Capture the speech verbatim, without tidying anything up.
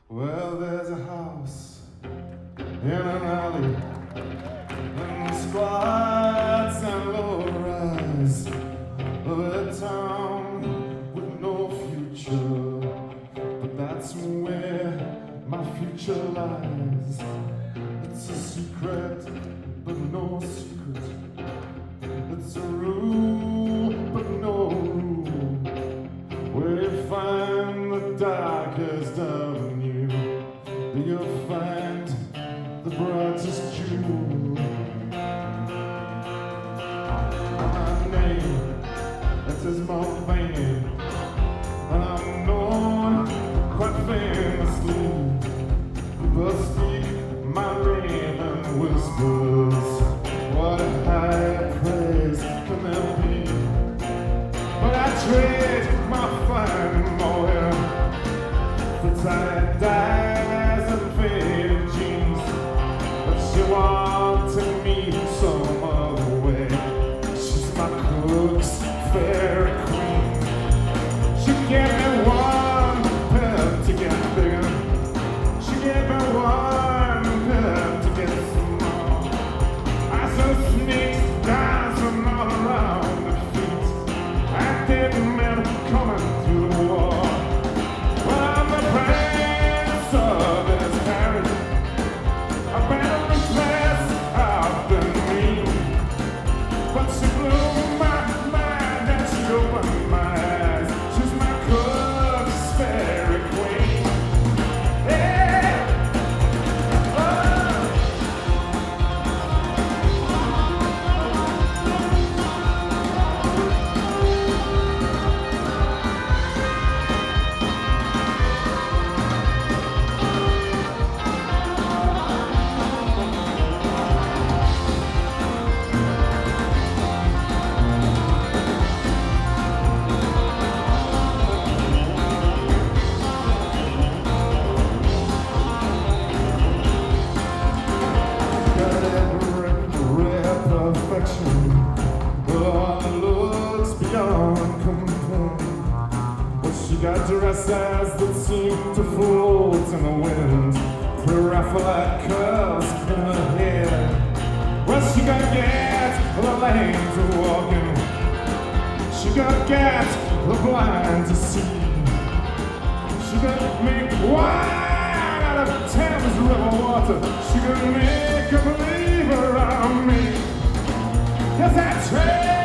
Well, there's a house in an alley, and squats and low-rise of a town with no future. But that's where my future lies. It's a secret, but no secret. It's a rule, but no rule. Where you find the darkest avenue, you'll find the brightest jewel. My name, that is Mulvaney, and I'm known quite famously. But speak my raven whispers, what a high praise can there be? But I trade my fine moil for tight dyes and faded jeans. But she wanted me some other way. She's my cook's fairy queen. She gave me one pill to get bigger. She gave me one pill to get some more. I saw snakes dancing all around the feet. I didn't men coming through the wall. Well, I'm the prince of this town. I've been in the class, I've been mean. But she blew my mind and she opened my eyes. She's my cook's fairy queen. Yeah. Oh. Got every rare perfection, all looks beyond compare. Well, she got dresses that seem to float in the wind, Pre-Raphaelite curls in her hair. Well, she got gas, the lame to walk in. She got gas, the blind to see. She got me wine out of Thames River water. She could make a believer out of me. Yes, that's right.